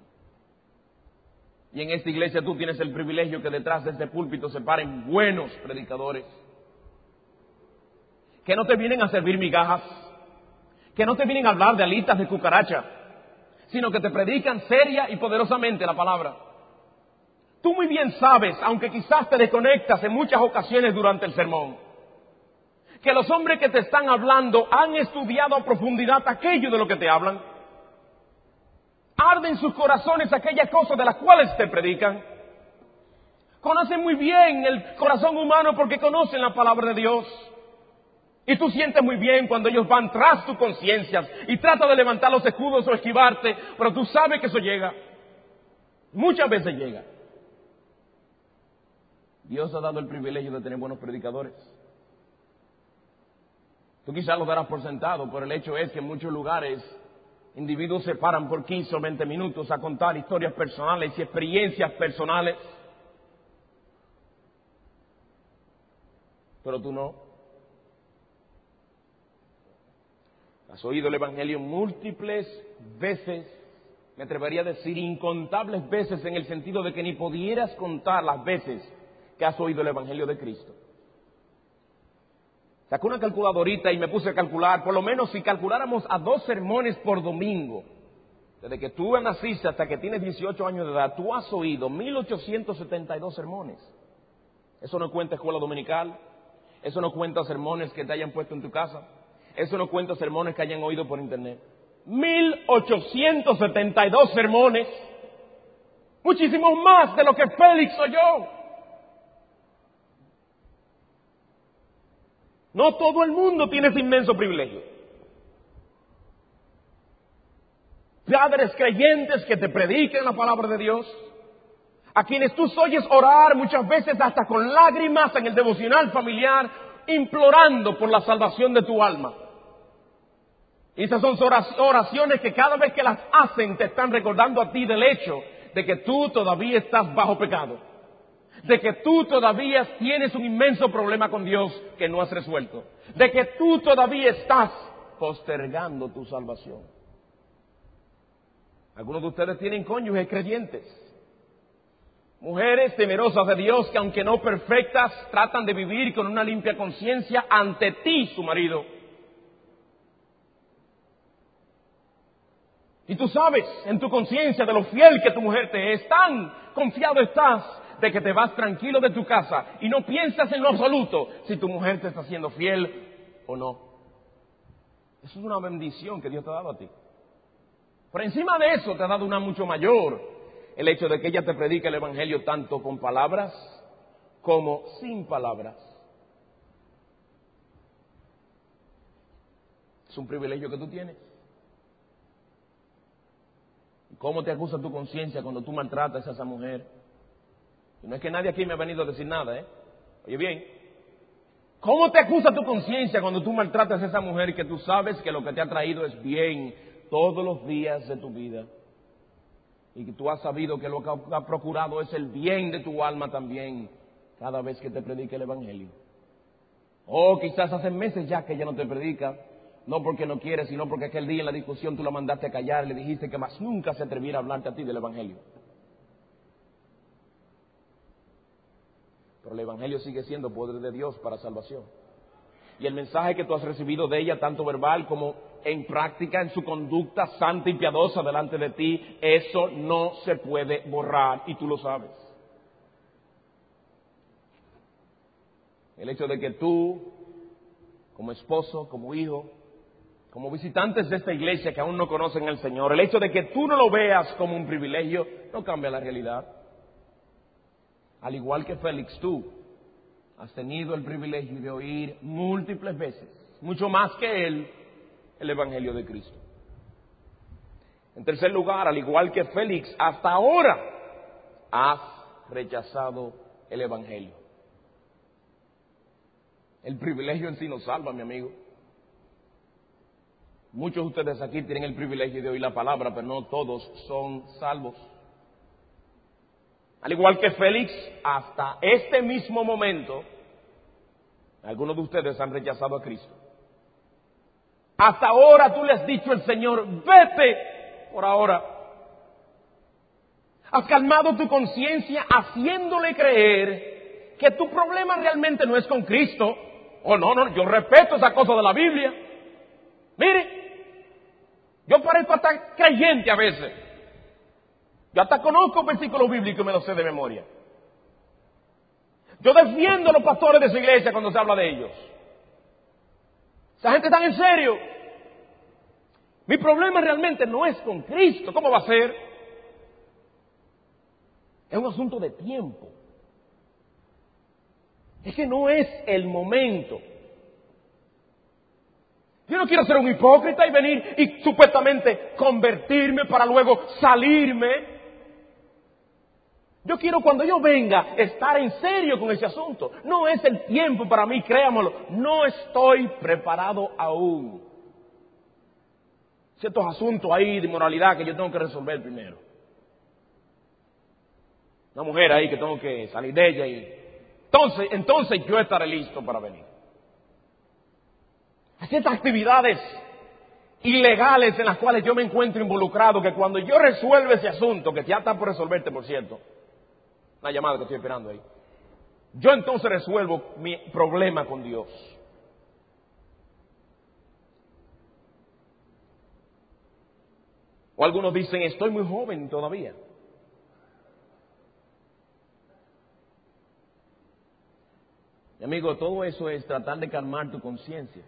Y en esta iglesia tú tienes el privilegio que detrás de este púlpito se paren buenos predicadores, que no te vienen a servir migajas, que no te vienen a hablar de alitas de cucaracha, sino que te predican seria y poderosamente la palabra. Tú muy bien sabes, aunque quizás te desconectas en muchas ocasiones durante el sermón, que los hombres que te están hablando han estudiado a profundidad aquello de lo que te hablan. Arden en sus corazones aquellas cosas de las cuales te predican. Conocen muy bien el corazón humano porque conocen la palabra de Dios. Y tú sientes muy bien cuando ellos van tras tu conciencia y tratan de levantar los escudos o esquivarte, pero tú sabes que eso llega. Muchas veces llega. Dios ha dado el privilegio de tener buenos predicadores. Tú quizás lo darás por sentado, pero el hecho es que en muchos lugares individuos se paran por 15 o 20 minutos a contar historias personales y experiencias personales. Pero tú no. Has oído el Evangelio múltiples veces, me atrevería a decir incontables veces, en el sentido de que ni pudieras contar las veces que has oído el Evangelio de Cristo. Saqué una calculadorita y me puse a calcular, por lo menos si calculáramos a 2 sermones por domingo, desde que tú naciste hasta que tienes 18 años de edad, tú has oído 1872 sermones. Eso no cuenta escuela dominical, eso no cuenta sermones que te hayan puesto en tu casa, eso no cuenta sermones que hayan oído por internet. 1872 sermones, muchísimos más de lo que Félix oyó. No todo el mundo tiene ese inmenso privilegio. Padres creyentes que te prediquen la palabra de Dios, a quienes tú oyes orar muchas veces hasta con lágrimas en el devocional familiar, implorando por la salvación de tu alma. Y esas son oraciones que cada vez que las hacen te están recordando a ti del hecho de que tú todavía estás bajo pecado, de que tú todavía tienes un inmenso problema con Dios que no has resuelto, de que tú todavía estás postergando tu salvación. Algunos de ustedes tienen cónyuges creyentes, mujeres temerosas de Dios que, aunque no perfectas, tratan de vivir con una limpia conciencia ante ti, su marido. Y tú sabes en tu conciencia de lo fiel que tu mujer te es, tan confiado estás de que te vas tranquilo de tu casa y no piensas en lo absoluto si tu mujer te está siendo fiel o no. Eso es una bendición que Dios te ha dado a ti. Por encima de eso te ha dado una mucho mayor, el hecho de que ella te predique el Evangelio tanto con palabras como sin palabras. Es un privilegio que tú tienes. ¿Cómo te acusa tu conciencia cuando tú maltratas a esa mujer? Y no es que nadie aquí me ha venido a decir nada, ¿eh? Oye bien, ¿cómo te acusa tu conciencia cuando tú maltratas a esa mujer que tú sabes que lo que te ha traído es bien todos los días de tu vida? Y que tú has sabido que lo que ha procurado es el bien de tu alma también cada vez que te predica el Evangelio. O quizás hace meses ya que ella no te predica, no porque no quiere, sino porque aquel día en la discusión tú la mandaste a callar y le dijiste que más nunca se atreviera a hablarte a ti del Evangelio. Pero el Evangelio sigue siendo poder de Dios para salvación. Y el mensaje que tú has recibido de ella, tanto verbal como en práctica, en su conducta santa y piadosa delante de ti, eso no se puede borrar y tú lo sabes. El hecho de que tú, como esposo, como hijo, como visitantes de esta iglesia que aún no conocen al Señor, el hecho de que tú no lo veas como un privilegio, no cambia la realidad. Al igual que Félix, tú has tenido el privilegio de oír múltiples veces, mucho más que él, el Evangelio de Cristo. En tercer lugar, al igual que Félix, hasta ahora has rechazado el Evangelio. El privilegio en sí nos salva, mi amigo. Muchos de ustedes aquí tienen el privilegio de oír la palabra, pero no todos son salvos. Al igual que Félix, hasta este mismo momento, algunos de ustedes han rechazado a Cristo. Hasta ahora tú le has dicho al Señor, vete por ahora. Has calmado tu conciencia haciéndole creer que tu problema realmente no es con Cristo. Oh, no, yo respeto esa cosa de la Biblia. Mire, yo parezco hasta creyente a veces. Yo hasta conozco versículos bíblicos y me los sé de memoria. Yo defiendo a los pastores de esa iglesia cuando se habla de ellos. Esa gente está en serio. Mi problema realmente no es con Cristo. ¿Cómo va a ser? Es un asunto de tiempo. Es que no es el momento. Yo no quiero ser un hipócrita y venir y supuestamente convertirme para luego salirme. Yo quiero cuando yo venga estar en serio con ese asunto. No es el tiempo para mí, créamelo. No estoy preparado aún. Ciertos asuntos ahí de moralidad que yo tengo que resolver primero. Una mujer ahí que tengo que salir de ella y entonces yo estaré listo para venir. Hay ciertas actividades ilegales en las cuales yo me encuentro involucrado, que cuando yo resuelvo ese asunto, que ya está por resolverte, por cierto, una llamada que estoy esperando ahí, yo entonces resuelvo mi problema con Dios. O algunos dicen, estoy muy joven todavía. Mi amigo, todo eso es tratar de calmar tu conciencia,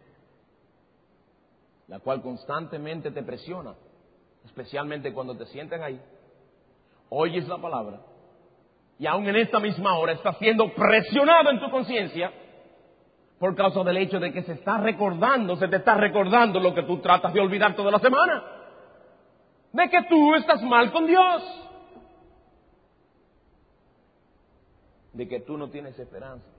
la cual constantemente te presiona, especialmente cuando te sientan ahí, oyes la palabra, y aún en esta misma hora estás siendo presionado en tu conciencia por causa del hecho de que se te está recordando lo que tú tratas de olvidar toda la semana, de que tú estás mal con Dios, de que tú no tienes esperanza.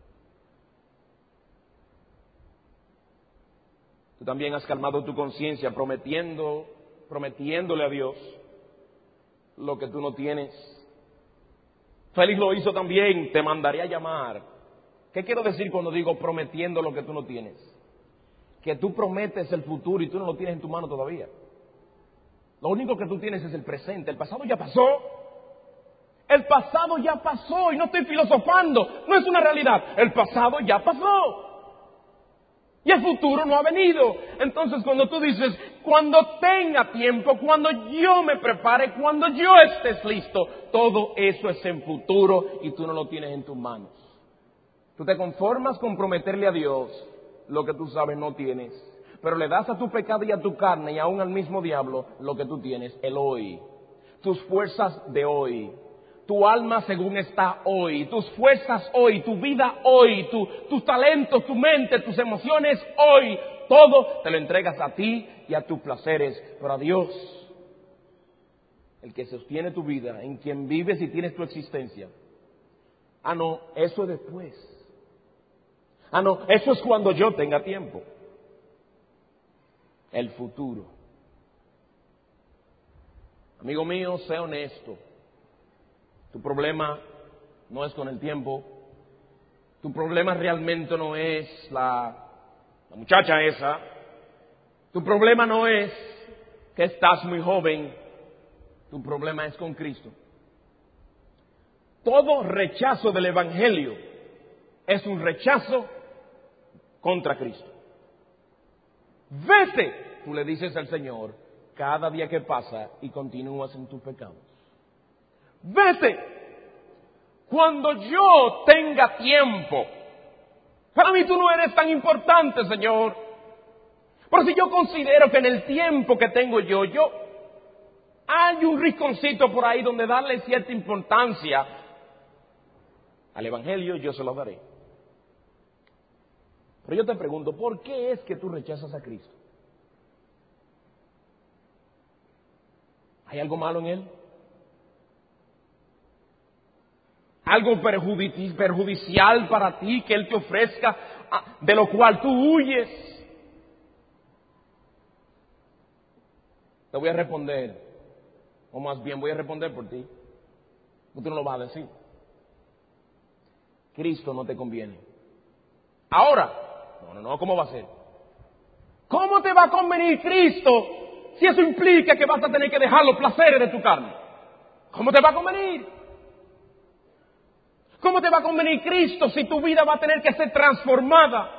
Tú también has calmado tu conciencia prometiéndole a Dios lo que tú no tienes. Félix lo hizo también, te mandaré a llamar. ¿Qué quiero decir cuando digo prometiendo lo que tú no tienes? Que tú prometes el futuro y tú no lo tienes en tu mano todavía. Lo único que tú tienes es el presente. El pasado ya pasó. El pasado ya pasó y no estoy filosofando. No es una realidad. El pasado ya pasó. Y el futuro no ha venido. Entonces cuando tú dices, cuando tenga tiempo, cuando yo me prepare, cuando yo estés listo, todo eso es en futuro y tú no lo tienes en tus manos. Tú te conformas con prometerle a Dios lo que tú sabes no tienes, pero le das a tu pecado y a tu carne y aún al mismo diablo lo que tú tienes, el hoy, tus fuerzas de hoy. Tu alma según está hoy, tus fuerzas hoy, tu vida hoy, tus talentos, tu mente, tus emociones hoy, todo te lo entregas a ti y a tus placeres, pero a Dios, el que sostiene tu vida, en quien vives y tienes tu existencia. Ah, no, eso es después. Ah, no, eso es cuando yo tenga tiempo. El futuro. Amigo mío, sé honesto. Tu problema no es con el tiempo. Tu problema realmente no es la muchacha esa. Tu problema no es que estás muy joven. Tu problema es con Cristo. Todo rechazo del Evangelio es un rechazo contra Cristo. Vete tú le dices al Señor cada día que pasa y continúas en tus pecados. Vete cuando yo tenga tiempo. Para mí tú no eres tan importante, Señor. Pero si yo considero que en el tiempo que tengo yo hay un rinconcito por ahí donde darle cierta importancia al Evangelio, yo se lo daré. Pero yo te pregunto, ¿por qué es que tú rechazas a Cristo? ¿Hay algo malo en Él? ¿Algo perjudicial para ti que Él te ofrezca, de lo cual tú huyes? Te voy a responder, o más bien voy a responder por ti. Tú no lo vas a decir. Cristo no te conviene. Ahora, no, ¿cómo va a ser? ¿Cómo te va a convenir Cristo si eso implica que vas a tener que dejar los placeres de tu carne? ¿Cómo te va a convenir? ¿Cómo te va a convenir Cristo si tu vida va a tener que ser transformada?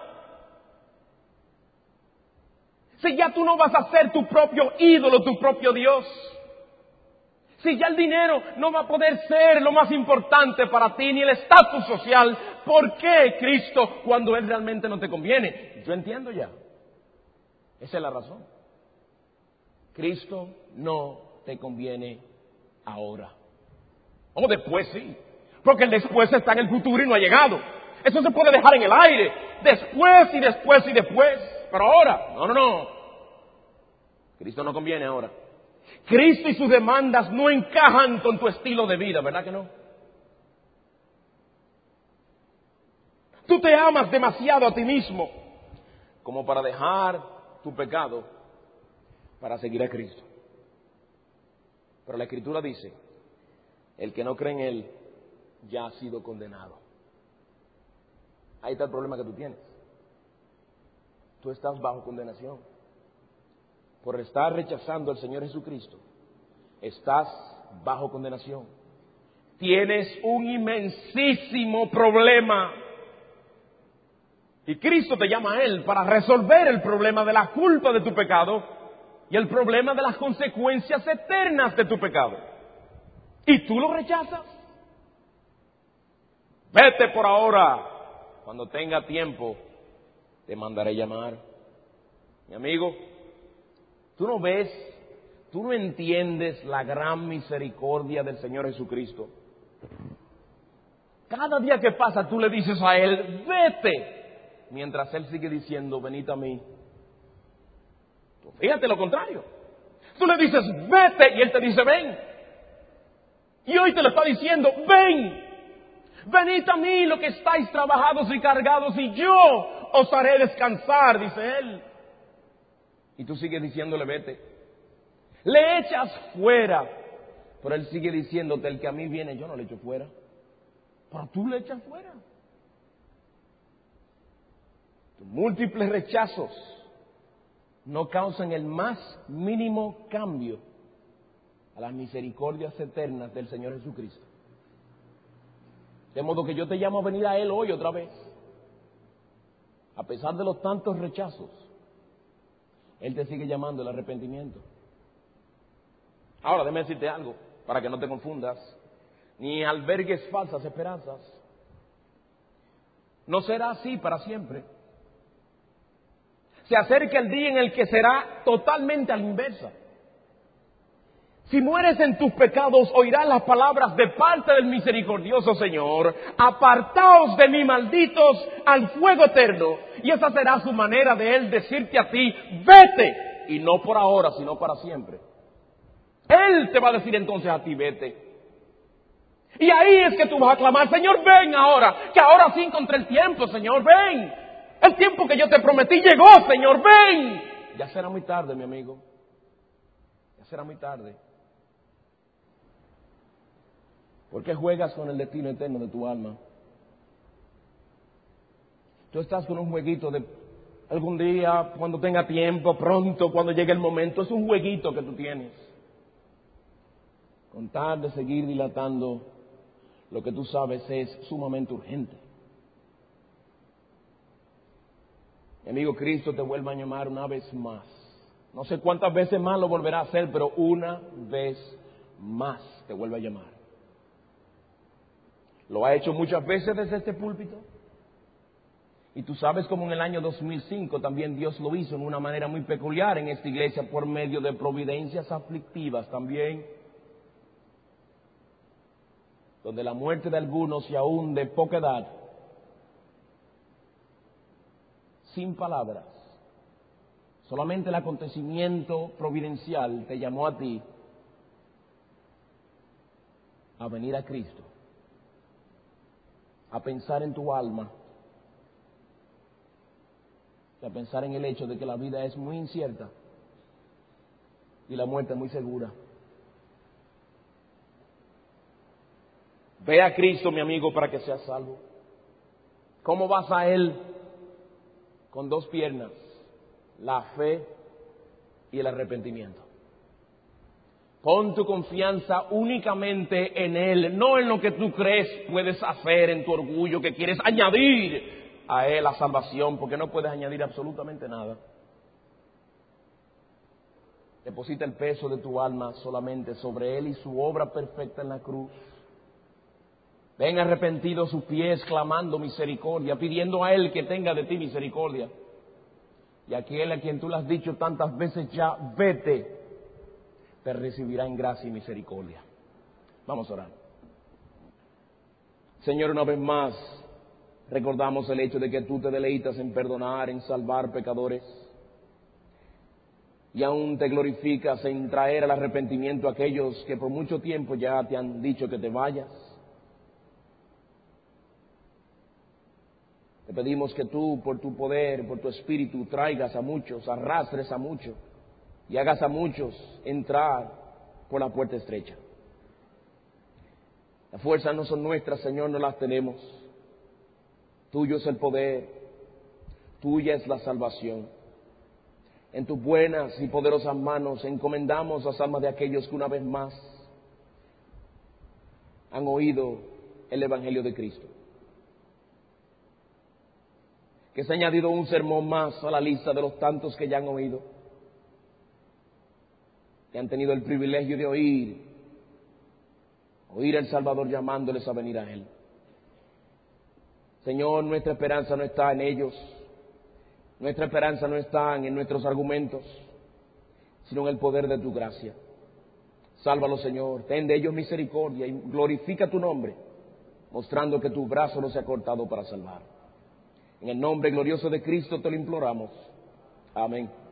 Si ya tú no vas a ser tu propio ídolo, tu propio Dios. Si ya el dinero no va a poder ser lo más importante para ti, ni el estatus social, ¿por qué Cristo cuando Él realmente no te conviene? Yo entiendo ya. Esa es la razón. Cristo no te conviene ahora. O después sí. Porque el después está en el futuro y no ha llegado. Eso se puede dejar en el aire. Después y después y después. Pero ahora, no. Cristo no conviene ahora. Cristo y sus demandas no encajan con tu estilo de vida, ¿verdad que no? Tú te amas demasiado a ti mismo como para dejar tu pecado para seguir a Cristo. Pero la Escritura dice, el que no cree en Él ya ha sido condenado. Ahí está el problema que tú tienes. Tú estás bajo condenación. Por estar rechazando al Señor Jesucristo, estás bajo condenación. Tienes un inmensísimo problema. Y Cristo te llama a Él para resolver el problema de la culpa de tu pecado y el problema de las consecuencias eternas de tu pecado. ¿Y tú lo rechazas? Vete por ahora. Cuando tenga tiempo, te mandaré llamar. Mi amigo, tú no ves, tú no entiendes la gran misericordia del Señor Jesucristo. Cada día que pasa tú le dices a Él, vete, mientras Él sigue diciendo, venid a mí. Tú fíjate lo contrario. Tú le dices, vete, y Él te dice, ven. Y hoy te lo está diciendo, ven. Venid a mí los que estáis trabajados y cargados, y yo os haré descansar, dice Él. Y tú sigues diciéndole, vete. Le echas fuera. Pero Él sigue diciéndote, el que a mí viene, yo no le echo fuera. Pero tú le echas fuera. Tus múltiples rechazos no causan el más mínimo cambio a las misericordias eternas del Señor Jesucristo. De modo que yo te llamo a venir a Él hoy otra vez. A pesar de los tantos rechazos, Él te sigue llamando al arrepentimiento. Ahora, déjame decirte algo, para que no te confundas, ni albergues falsas esperanzas. No será así para siempre. Se acerca el día en el que será totalmente a la inversa. Si mueres en tus pecados, oirás las palabras de parte del misericordioso Señor: apartaos de mí, malditos, al fuego eterno. Y esa será su manera de Él decirte a ti, vete, y no por ahora, sino para siempre. Él te va a decir entonces a ti, vete. Y ahí es que tú vas a clamar, Señor, ven ahora, que ahora sí encontré el tiempo, Señor, ven. El tiempo que yo te prometí llegó, Señor, ven. Ya será muy tarde, mi amigo. Ya será muy tarde. ¿Por qué juegas con el destino eterno de tu alma? Tú estás con un jueguito de algún día, cuando tenga tiempo, pronto, cuando llegue el momento. Es un jueguito que tú tienes. Con tal de seguir dilatando lo que tú sabes es sumamente urgente. Mi amigo, Cristo te vuelve a llamar una vez más No sé cuántas veces más lo volverá a hacer, pero una vez más te vuelve a llamar. Lo ha hecho muchas veces desde este púlpito. Y tú sabes cómo en el año 2005 también Dios lo hizo en una manera muy peculiar en esta iglesia por medio de providencias aflictivas también, donde la muerte de algunos y aún de poca edad, sin palabras, solamente el acontecimiento providencial te llamó a ti a venir a Cristo, a pensar en tu alma, y a pensar en el hecho de que la vida es muy incierta y la muerte es muy segura. Ve a Cristo, mi amigo, para que seas salvo. ¿Cómo vas a Él? Con dos piernas, la fe y el arrepentimiento. Pon tu confianza únicamente en Él, no en lo que tú crees puedes hacer, en tu orgullo, que quieres añadir a Él la salvación, porque no puedes añadir absolutamente nada. Deposita el peso de tu alma solamente sobre Él y su obra perfecta en la cruz. Ven arrepentido a sus pies, clamando misericordia, pidiendo a Él que tenga de ti misericordia. Y aquel a quien tú le has dicho tantas veces ya, vete, te recibirá en gracia y misericordia. Vamos a orar. Señor, una vez más, recordamos el hecho de que tú te deleitas en perdonar, en salvar pecadores. Y aún te glorificas en traer al arrepentimiento a aquellos que por mucho tiempo ya te han dicho que te vayas. Te pedimos que tú, por tu poder, por tu espíritu, traigas a muchos, arrastres a muchos y hagas a muchos entrar por la puerta estrecha. Las fuerzas no son nuestras, Señor, no las tenemos. Tuyo es el poder, tuya es la salvación. En tus buenas y poderosas manos encomendamos las almas de aquellos que una vez más han oído el Evangelio de Cristo. Que se ha añadido un sermón más a la lista de los tantos que ya han oído, que han tenido el privilegio de oír al Salvador llamándoles a venir a Él. Señor, nuestra esperanza no está en ellos, nuestra esperanza no está en nuestros argumentos, sino en el poder de tu gracia. Sálvalos, Señor, ten de ellos misericordia y glorifica tu nombre, mostrando que tu brazo no se ha cortado para salvar. En el nombre glorioso de Cristo te lo imploramos. Amén.